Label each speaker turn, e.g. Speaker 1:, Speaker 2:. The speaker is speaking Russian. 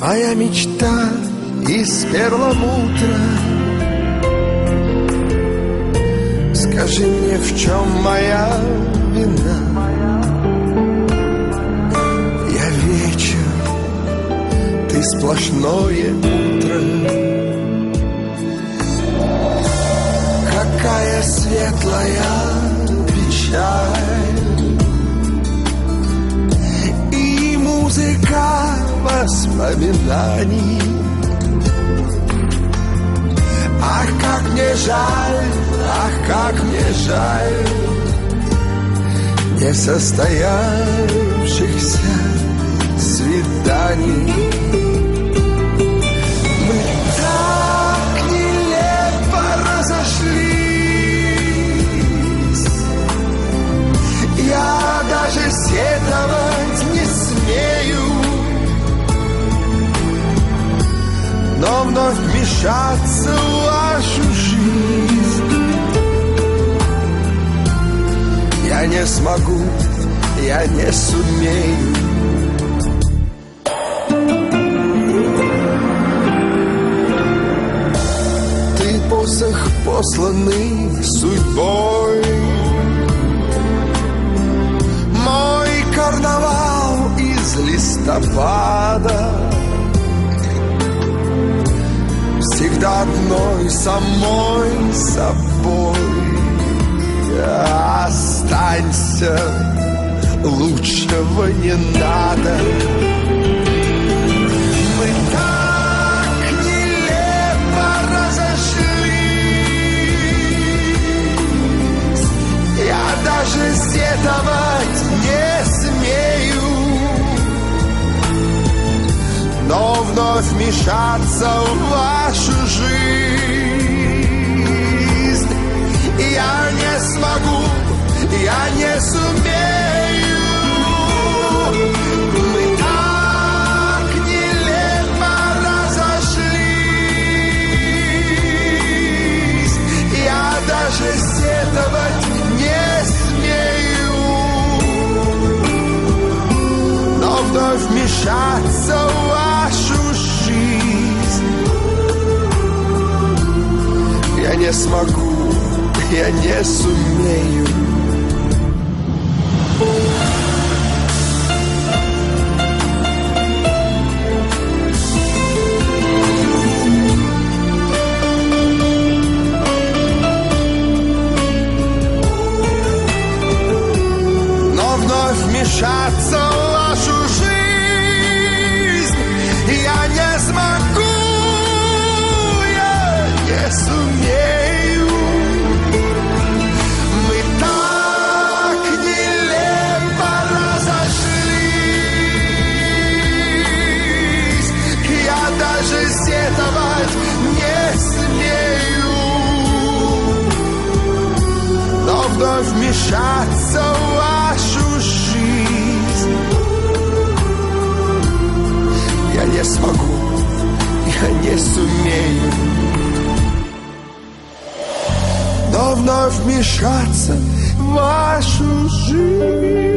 Speaker 1: Моя мечта из перламутра. Скажи мне, в чем моя вина? Я вечер, ты сплошное утро. Какая светлая печаль и музыка воспоминаний. Ах, как мне жаль, ах, как мне жаль несостоявшихся свиданий. Мы так нелепо разошлись, я даже сетовать не смею, но вновь вмешаться в вашу жизнь я не смогу, я не сумею. Ты посох, посланный судьбой, мой карнавал из листопада. Всегда одной самой собой останься, лучшего не надо. Мы так нелепо разошлись, я даже сетовать не смею, но вновь вмешаться в вашу жизнь я не смогу, я не сумею. Мы так нелепо разошлись, я даже сетовать не смею, но вновь вмешаться в вашу жизнь я не смогу, я не сумею. Но вновь вмешаться в вашу жизнь я не смогу, я не сумею. Мы так нелепо разошлись, я даже сетовать не смею, но вновь вмешаться в вашу жизнь я не смогу, я не сумею, но вновь вмешаться в вашу жизнь